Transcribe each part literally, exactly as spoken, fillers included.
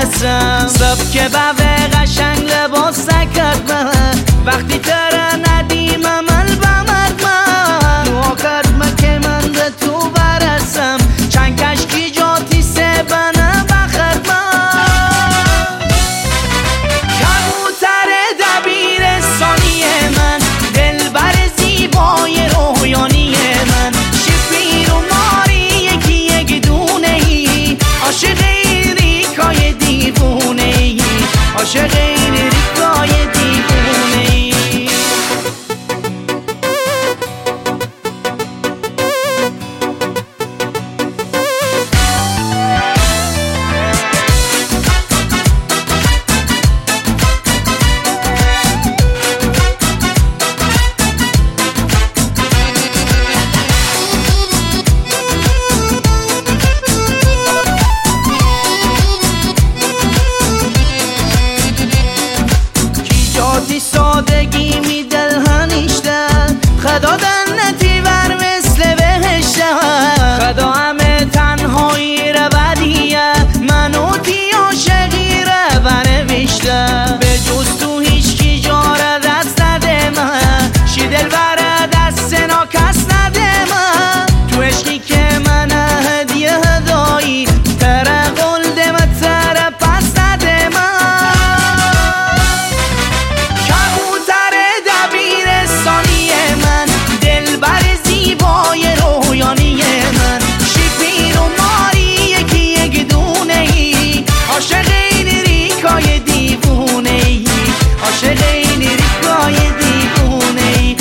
برسم صبح که به قشنگ لباس سکت من وقتی تره ندیم عمل بمد من دعا کرد من که من به تو برسم چند کشکی جاتی سه بنه بخد من کبوتر دبیرستانی من دلبر زیبای رویانی من شپیر و ماری یکی یک دونه ای عاشق این ریکای دیوونه ای عاشق این ریکای دیوونه ای سادگی می دل هنیشته خدا دنتی ور مثل بهشته خدا همه تنهایی رو بدیه منو تی عاشقی رو بنوشته به جز تو هیچ کی جاره دست نده من شی دل بره دست نا کس نده من تو عشقی که من هدیه هدایی تره قلده من تره پس نده من عاشق این ریکای دیوونه ای عاشق این ریکای دیوونه ای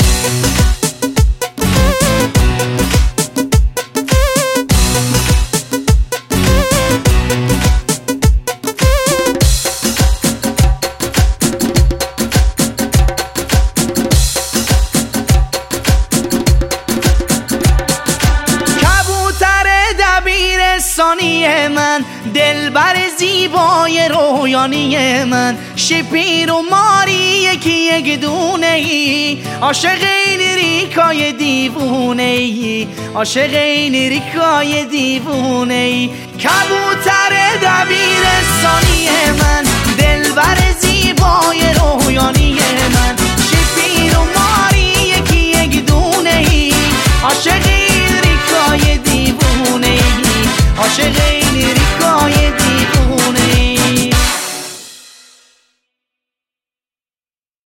کبوتر دبیرستانی من دلبر زیبای رویانی من شپیر و ماری یکی یک دونه ای عاشق این ریکای دیوونه ای عاشق این ریکای دیوونه ای کبوتر دبیرستانی من